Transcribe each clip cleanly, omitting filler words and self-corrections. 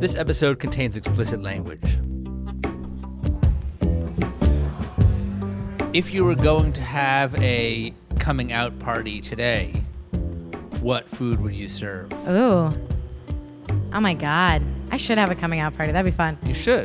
This episode contains explicit language. If you were going to have a coming out party today, what food would you serve? Ooh. Oh my God. I should have a coming out party. That'd be fun. You should.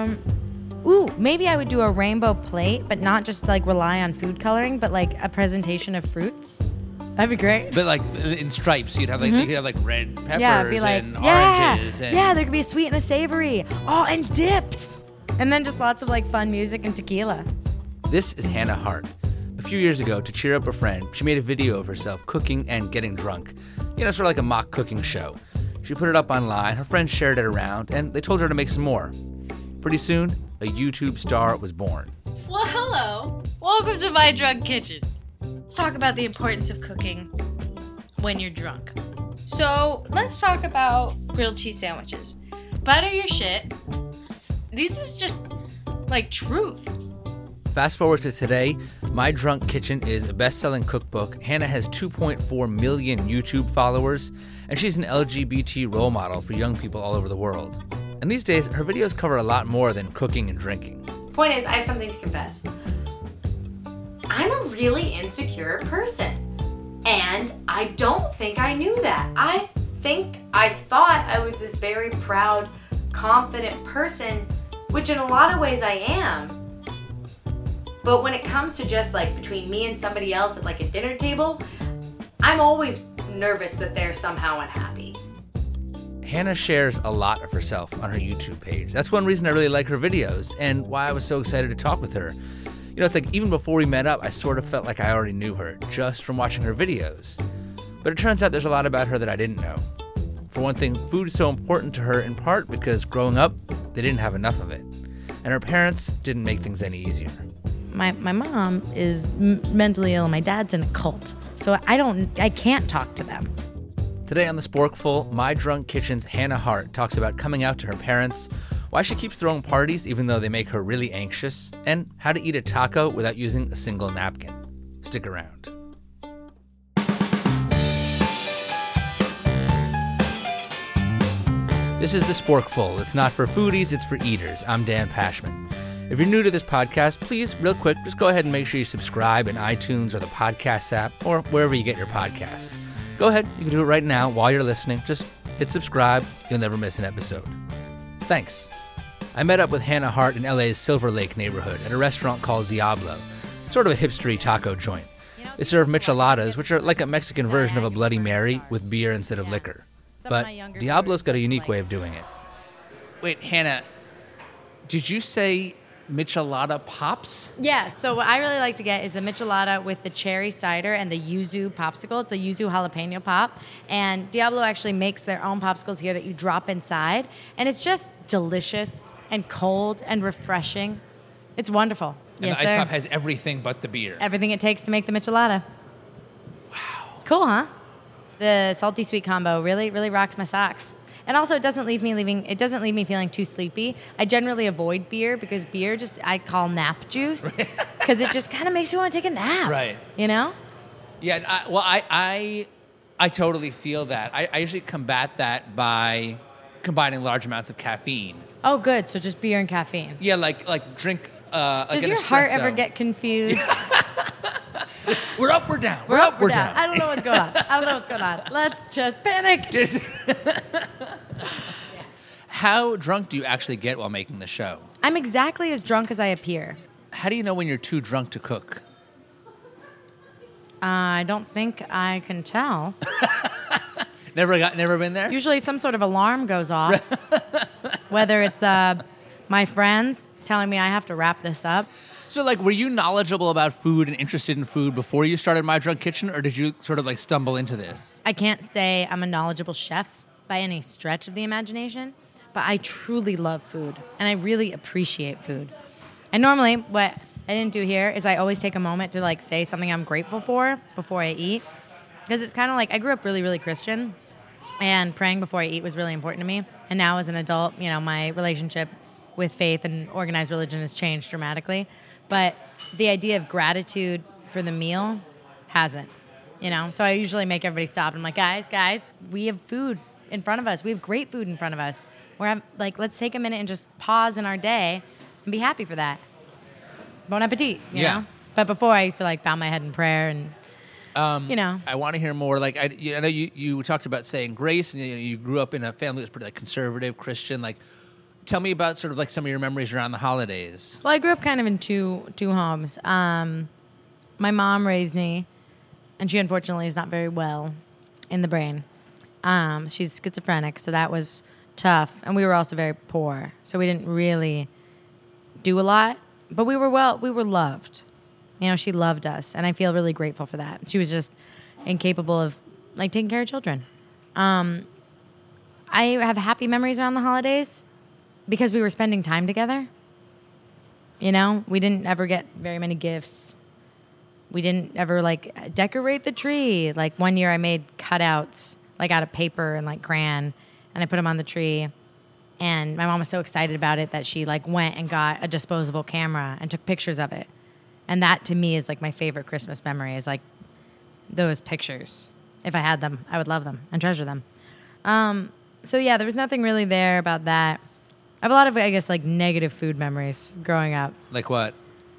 Maybe I would do a rainbow plate, but not just like rely on food coloring, but like a presentation of fruits. That'd be great. But like in stripes, you'd have like you could have like red peppers and oranges. And there could be a sweet and a savory. Oh, and dips. And then just lots of like fun music and tequila. This is Hannah Hart. A few years ago, to cheer up a friend, she made a video of herself cooking and getting drunk. Sort of like a mock cooking show. She put it up online, her friends shared it around, and they told her to make some more. Pretty soon, a YouTube star was born. Well, hello. Welcome to my drunk kitchen. Let's talk about the importance of cooking when you're drunk. So, let's talk about grilled cheese sandwiches. Butter your shit. This is just, like, truth. Fast forward to today, My Drunk Kitchen is a best-selling cookbook. Hannah has 2.4 million YouTube followers, and she's an LGBT role model for young people all over the world. And these days, her videos cover a lot more than cooking and drinking. Point is, I have something to confess. I'm a really insecure person, and I don't think I knew that. I thought I was this very proud, confident person, which in a lot of ways I am. But when it comes to just like between me and somebody else at like a dinner table, I'm always nervous that they're somehow unhappy. Hannah shares a lot of herself on her YouTube page. That's one reason I really like her videos and why I was so excited to talk with her. It's like even before we met up, I sort of felt like I already knew her just from watching her videos. But it turns out there's a lot about her that I didn't know. For one thing, food is so important to her in part because growing up, they didn't have enough of it. And her parents didn't make things any easier. My mom is mentally ill. My dad's in a cult. So I can't talk to them. Today on The Sporkful, My Drunk Kitchen's Hannah Hart talks about coming out to her parents, why she keeps throwing parties even though they make her really anxious, and how to eat a taco without using a single napkin. Stick around. This is The Sporkful. It's not for foodies, it's for eaters. I'm Dan Pashman. If you're new to this podcast, please, real quick, just go ahead and make sure you subscribe in iTunes or the podcast app or wherever you get your podcasts. Go ahead, you can do it right now while you're listening. Just hit subscribe, you'll never miss an episode. Thanks. I met up with Hannah Hart in LA's Silver Lake neighborhood at a restaurant called Diablo, sort of a hipstery taco joint. They serve micheladas, which are like a Mexican version of a Bloody Mary with beer instead of liquor. But Diablo's got a unique way of doing it. Wait, Hannah, did you say michelada pops? Yeah, so what I really like to get is a michelada with the cherry cider and the yuzu popsicle. It's a yuzu jalapeno pop. And Diablo actually makes their own popsicles here that you drop inside. And it's just delicious and cold and refreshing. It's wonderful. And yes, the ice sir. pop has everything but the beer. Everything it takes to make the michelada. Wow. Cool, huh? The salty sweet combo really, really rocks my socks. And also, it doesn't leave me feeling too sleepy. I generally avoid beer because beer I call nap juice because it just kind of makes you want to take a nap. Right. You know? Yeah. I totally feel that. I usually combat that by combining large amounts of caffeine. Oh, good. So just beer and caffeine. Yeah, like drink. Does your heart ever get confused? We're up, we're down. We're up, we're down. I don't know what's going on. Let's just panic. How drunk do you actually get while making the show? I'm exactly as drunk as I appear. How do you know when you're too drunk to cook? I don't think I can tell. Never been there? Usually some sort of alarm goes off. Whether it's my friends telling me I have to wrap this up. So, were you knowledgeable about food and interested in food before you started My Drunk Kitchen, or did you sort of, stumble into this? I can't say I'm a knowledgeable chef by any stretch of the imagination, but I truly love food, and I really appreciate food. And normally, what I didn't do here is I always take a moment to, say something I'm grateful for before I eat, because it's kind of I grew up really, really Christian, and praying before I eat was really important to me. And now as an adult, my relationship with faith and organized religion has changed dramatically. But the idea of gratitude for the meal hasn't, So I usually make everybody stop. I'm like, guys, we have food in front of us. We have great food in front of us. let's take a minute and just pause in our day and be happy for that. Bon appetit, you know? But before I used to like bow my head in prayer and, you know. I want to hear more. Like, I know you talked about saying grace, and you grew up in a family that was pretty like conservative Christian. Like, tell me about sort of like some of your memories around the holidays. Well, I grew up kind of in two homes. My mom raised me, and she unfortunately is not very well in the brain. She's schizophrenic, so that was tough. And we were also very poor, so we didn't really do a lot. But we were loved. You know, she loved us, and I feel really grateful for that. She was just incapable of like taking care of children. I have happy memories around the holidays because we were spending time together. You know, we didn't ever get very many gifts. We didn't ever like decorate the tree. Like one year I made cutouts like out of paper and like crayon, and I put them on the tree. And my mom was so excited about it that she like went and got a disposable camera and took pictures of it. And that to me is like my favorite Christmas memory is like those pictures. If I had them, I would love them and treasure them. So yeah, there was nothing really there about that. I have a lot of, I guess, like negative food memories growing up. Like what?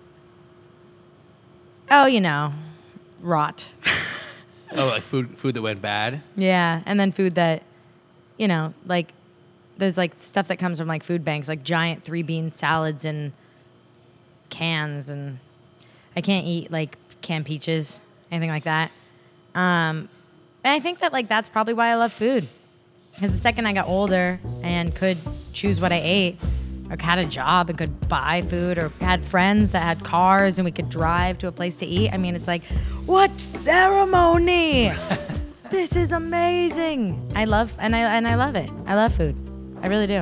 Oh, you know, rot. Oh, like food that went bad? Yeah, and then food that, you know, like there's like stuff that comes from like food banks, like giant 3-bean salads in cans, and I can't eat like canned peaches, anything like that. And I think that like that's probably why I love food. Because the second I got older and could choose what I ate, or had a job and could buy food, or had friends that had cars and we could drive to a place to eat, I mean, it's like, what ceremony? This is amazing. I love it. I love food. I really do.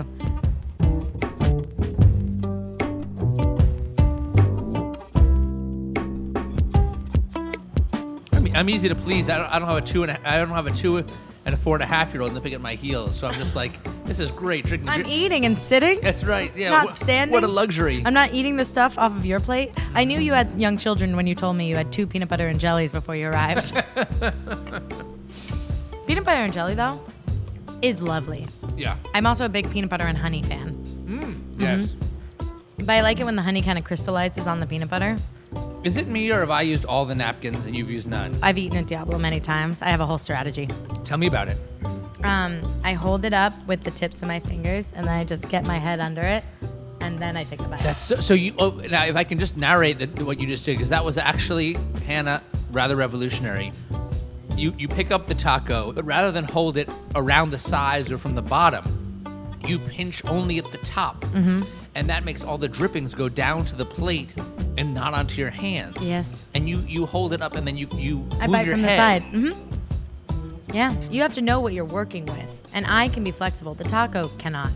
I'm easy to please. I don't have a 2 and a 4.5-year-old nipping at my heels, so I'm just like, this is great. Drinking I'm eating and sitting. That's right. Yeah. Not standing. What a luxury. I'm not eating the stuff off of your plate. I knew you had young children when you told me you had 2 peanut butter and jellies before you arrived. Peanut butter and jelly, though, is lovely. Yeah. I'm also a big peanut butter and honey fan. Yes. But I like it when the honey kind of crystallizes on the peanut butter. Is it me, or have I used all the napkins and you've used none? I've eaten at Diablo many times. I have a whole strategy. Tell me about it. I hold it up with the tips of my fingers, and then I just get my head under it, and then I take a bite. That's so you. Oh, now, if I can just narrate what you just did, because that was actually, Hannah, rather revolutionary. You pick up the taco, but rather than hold it around the sides or from the bottom, you pinch only at the top. Mm-hmm. And that makes all the drippings go down to the plate and not onto your hands. Yes. And you hold it up, and then you I move bite your from head. the side. Mm-hmm. Yeah, you have to know what you're working with. And I can be flexible. The taco cannot.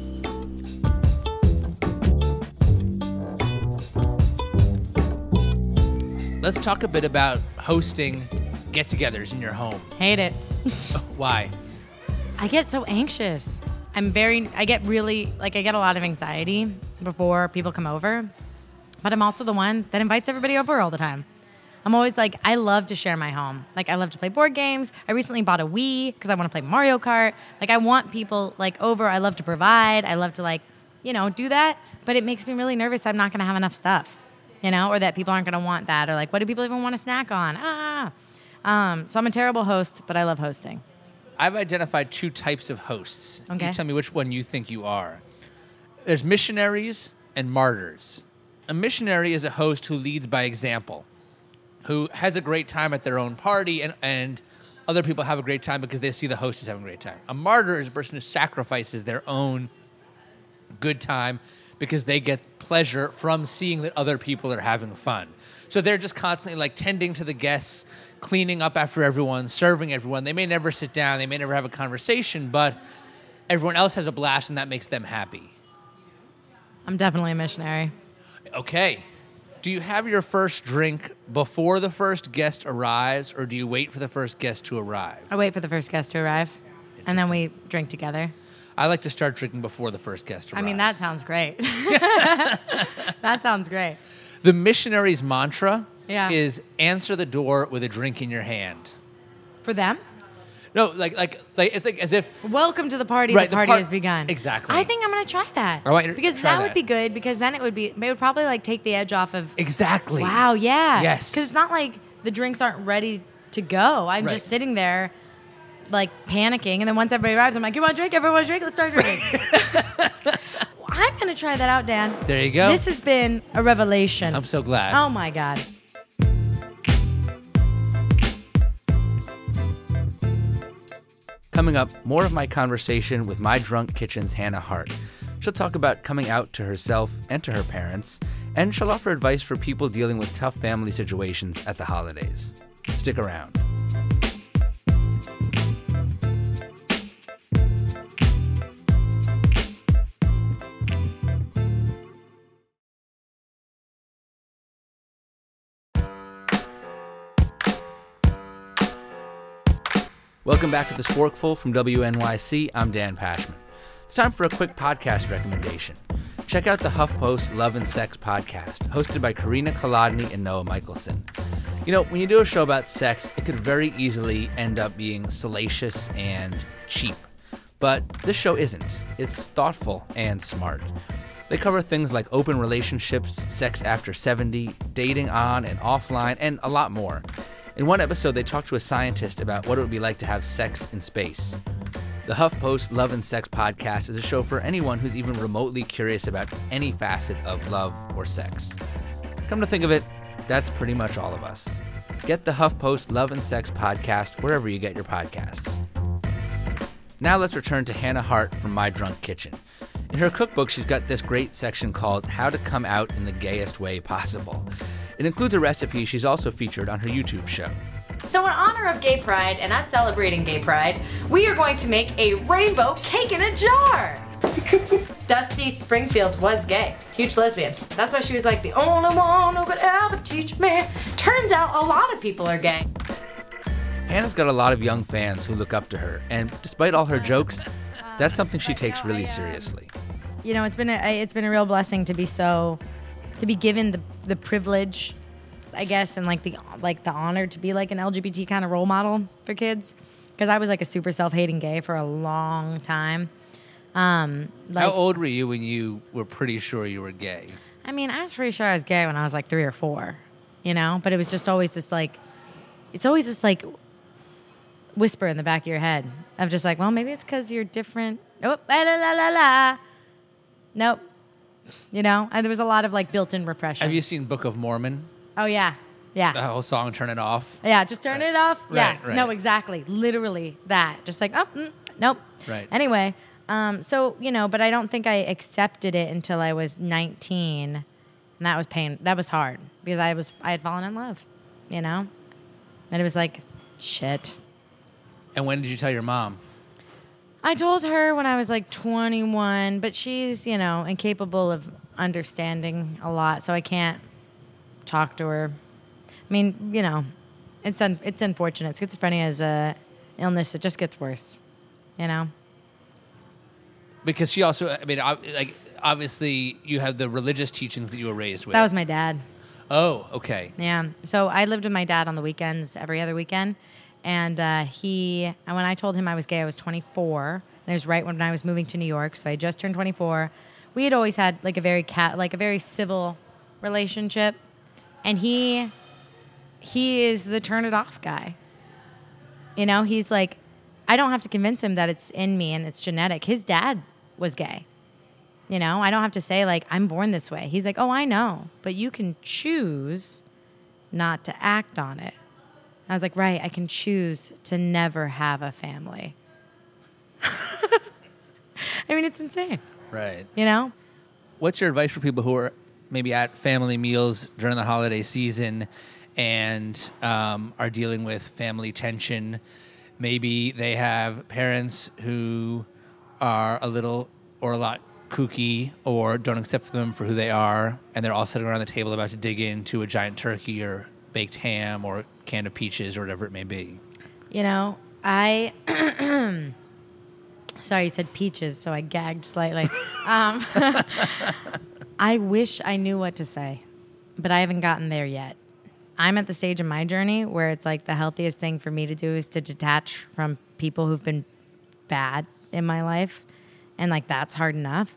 Let's talk a bit about hosting get-togethers in your home. Hate it. Why? I get so anxious. I get a lot of anxiety before people come over, but I'm also the one that invites everybody over all the time. I'm always like, I love to share my home. Like, I love to play board games. I recently bought a Wii because I want to play Mario Kart. Like, I want people like over. I love to provide. I love to like, you know, do that. But it makes me really nervous. I'm not going to have enough stuff, you know, or that people aren't going to want that, or like, what do people even want to snack on? So I'm a terrible host, but I love hosting. I've identified 2 types of hosts. Okay. You tell me which one you think you are. There's missionaries and martyrs. A missionary is a host who leads by example, who has a great time at their own party, and other people have a great time because they see the host is having a great time. A martyr is a person who sacrifices their own good time because they get pleasure from seeing that other people are having fun. So they're just constantly like tending to the guests, cleaning up after everyone, serving everyone. They may never sit down, they may never have a conversation, but everyone else has a blast, and that makes them happy. I'm definitely a missionary. Okay. Do you have your first drink before the first guest arrives, or do you wait for the first guest to arrive? I wait for the first guest to arrive, and then we drink together. I like to start drinking before the first guest arrives. I mean, that sounds great. That sounds great. The missionary's mantra Yeah. is answer the door with a drink in your hand. For them? No, like it's like as if Welcome to the party. Right, the the party par- has begun. Exactly. I think I'm gonna try that. I want you to because try that that. would be good. Because then it would probably like take the edge off of. exactly. Wow. Yeah. Yes. Because it's not like the drinks aren't ready to go. I'm Right. just sitting there, like panicking, and then once everybody arrives, I'm like, "You want a drink? Everyone want a drink? Let's start drinking." I'm gonna try that out, Dan. There you go. This has been a revelation. I'm so glad. Oh my God. Coming up, more of my conversation with My Drunk Kitchen's Hannah Hart. She'll talk about coming out to herself and to her parents, and she'll offer advice for people dealing with tough family situations at the holidays. Stick around. Welcome back to The Sporkful from WNYC. I'm Dan Pashman. It's time for a quick podcast recommendation. Check out the HuffPost Love and Sex podcast, hosted by Karina Kolodny and Noah Michelson. You know, when you do a show about sex, it could very easily end up being salacious and cheap. But this show isn't. It's thoughtful and smart. They cover things like open relationships, sex after 70, dating on and offline, and a lot more. In one episode, they talked to a scientist about what it would be like to have sex in space. The HuffPost Love and Sex podcast is a show for anyone who's even remotely curious about any facet of love or sex. Come to think of it, that's pretty much all of us. Get the HuffPost Love and Sex podcast wherever you get your podcasts. Now let's return to Hannah Hart from My Drunk Kitchen. In her cookbook, she's got this great section called How to Come Out in the Gayest Way Possible. It includes a recipe she's also featured on her YouTube show. So in honor of Gay Pride and us celebrating Gay Pride, we are going to make a rainbow cake in a jar. Dusty Springfield was gay, huge lesbian. That's why she was like the only one who could ever teach me. Turns out a lot of people are gay. Hannah's got a lot of young fans who look up to her, and despite all her jokes, that's something she takes really seriously. You know, it's been a real blessing to be given the privilege, I guess, and like the honor to be like an LGBT kind of role model for kids, because I was like a super self-hating gay for a long time. How old were you when you were pretty sure you were gay? I mean, I was pretty sure I was gay when I was like 3 or 4, you know, but it was just always this like, it's always this like whisper in the back of your head of just like, well, maybe it's because you're different. Oh, la la la la. Nope. You know, and there was a lot of like built-in repression. Have you seen Book of Mormon? Oh yeah, yeah. The whole song "Turn It Off." Yeah, just turn it off. Right, Yeah, right. no, exactly, literally that. Just like, nope. Right. Anyway, so you know, but I don't think I accepted it until I was 19, and that was pain. That was hard because I had fallen in love, you know, and it was like, shit. And when did you tell your mom? I told her when I was like 21, but she's, you know, incapable of understanding a lot, so I can't talk to her. I mean, you know, it's unfortunate. Schizophrenia is a illness that just gets worse, you know? Because she also, I mean, like obviously you have the religious teachings that you were raised with. That was my dad. Oh, okay. Yeah. So I lived with my dad on the weekends, every other weekend. And when I told him I was gay, I was 24. And it was right when I was moving to New York. So I just turned 24. We had always had like a very civil relationship. And he is the turn it off guy. You know, he's like, I don't have to convince him that it's in me and it's genetic. His dad was gay. You know, I don't have to say like, I'm born this way. He's like, oh, I know, but you can choose not to act on it. I was like, right, I can choose to never have a family. I mean, it's insane, Right. you know? What's your advice for people who are maybe at family meals during the holiday season and are dealing with family tension? Maybe they have parents who are a lot kooky or don't accept them for who they are, and they're all sitting around the table about to dig into a giant turkey or baked ham or can of peaches or whatever it may be. You know, sorry, you said peaches, so I gagged slightly. I wish I knew what to say, but I haven't gotten there yet. I'm at the stage in my journey where it's like the healthiest thing for me to do is to detach from people who've been bad in my life, and like that's hard enough.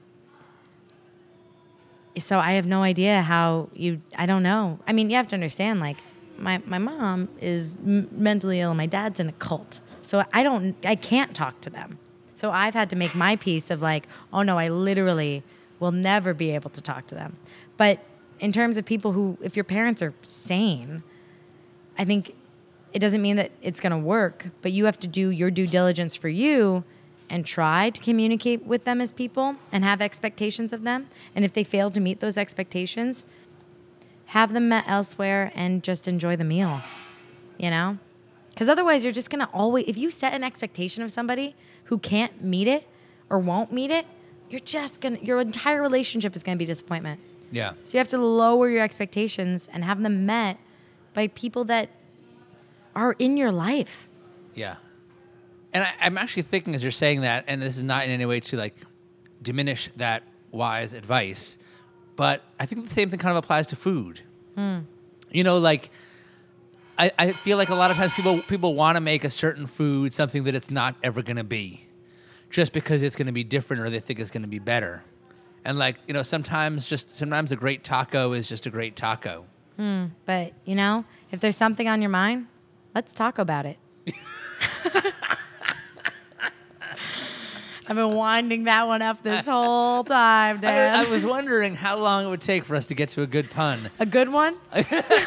So I have no idea I don't know. I mean, you have to understand, like, my mom is mentally ill. My dad's in a cult. So I can't talk to them. So I've had to make my peace of like, oh no, I literally will never be able to talk to them. But in terms of people who, if your parents are sane, I think it doesn't mean that it's going to work, but you have to do your due diligence for you and try to communicate with them as people and have expectations of them. And if they fail to meet those expectations, have them met elsewhere and just enjoy the meal, you know? Because otherwise you're just going to always, if you set an expectation of somebody who can't meet it or won't meet it, your entire relationship is going to be disappointment. Yeah. So you have to lower your expectations and have them met by people that are in your life. Yeah. And I'm actually thinking as you're saying that, and this is not in any way to like diminish that wise advice, but I think the same thing kind of applies to food. You know, like I feel like a lot of times people want to make a certain food something that it's not ever going to be, just because it's going to be different or they think it's going to be better. And like, you know, sometimes a great taco is just a great taco. But, you know, if there's something on your mind, let's talk about it. I've been winding that one up this whole time, Dan. I was wondering how long it would take for us to get to a good pun. A good one? All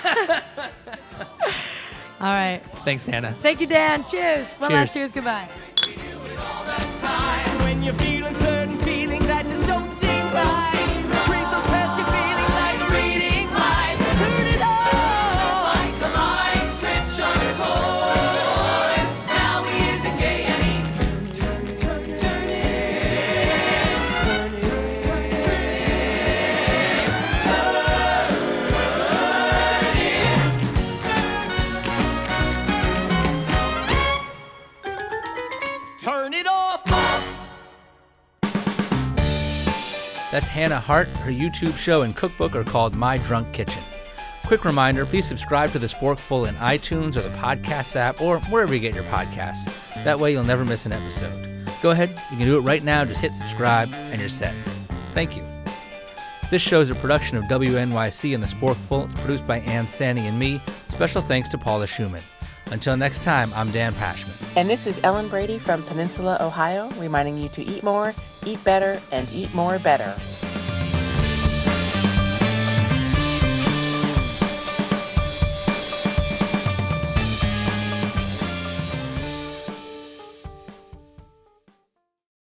right. Thanks, Hannah. Thank you, Dan. Cheers. One Cheers. last cheers. Goodbye. When you're feeling certain feelings that just don't seem right. Treat those pesky feelings like a reading light. Turn it on like a light switch on a cord. Now he isn't gay and he turn it. Turn it off. That's Hannah Hart. Her YouTube show and cookbook are called My Drunk Kitchen. Quick reminder, please subscribe to The Sporkful in iTunes or the podcast app or wherever you get your podcasts. That way you'll never miss an episode. Go ahead, you can do it right now. Just hit subscribe and you're set. Thank you. This show is a production of WNYC and The Sporkful. It's produced by Ann Sani and me. Special thanks to Paula Schumann. Until next time, I'm Dan Pashman. And this is Ellen Brady from Peninsula, Ohio, reminding you to eat more, eat better, and eat more better.